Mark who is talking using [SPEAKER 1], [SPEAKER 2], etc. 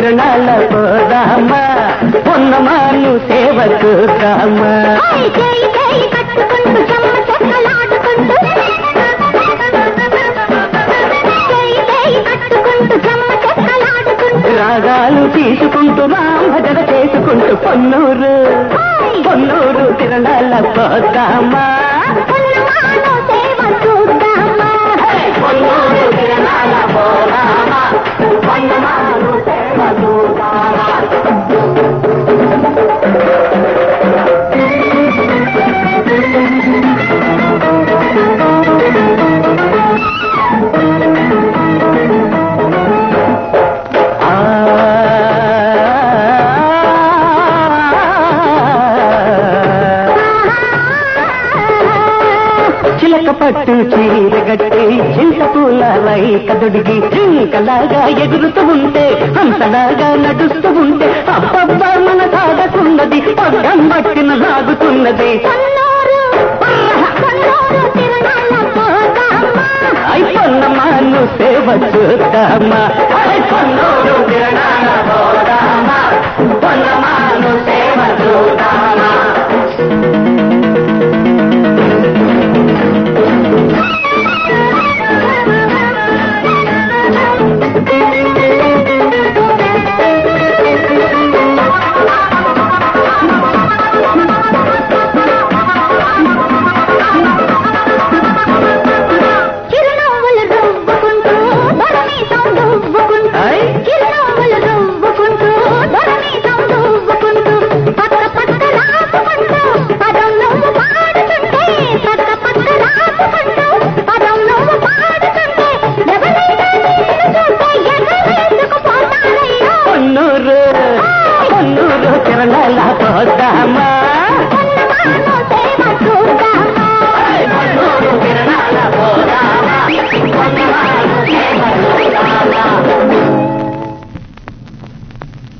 [SPEAKER 1] తిరణాల పోదామా పొన్నమాను సేవ చూద్దామా రాగాలు తీసుకుంటూ భజన చేసుకుంటూ పొన్నూరు పొన్నూరు తిరణాల పోదామా పొన్నూరు తిరణాల పోదామా పొన్నమాను సేవ చూద్దామా పట్టు చీరగట్టి చింతపూల రైకదుడిగి జింకలాగా ఎగురుతూ ఉంటే హంసలాగా నడుస్తూ ఉంటే అబ్బబ్బా మన సాగతున్నది పగ్గం పట్టిన లాగుతున్నది పొన్నమాను సేవ చూద్దామా పొన్నూరు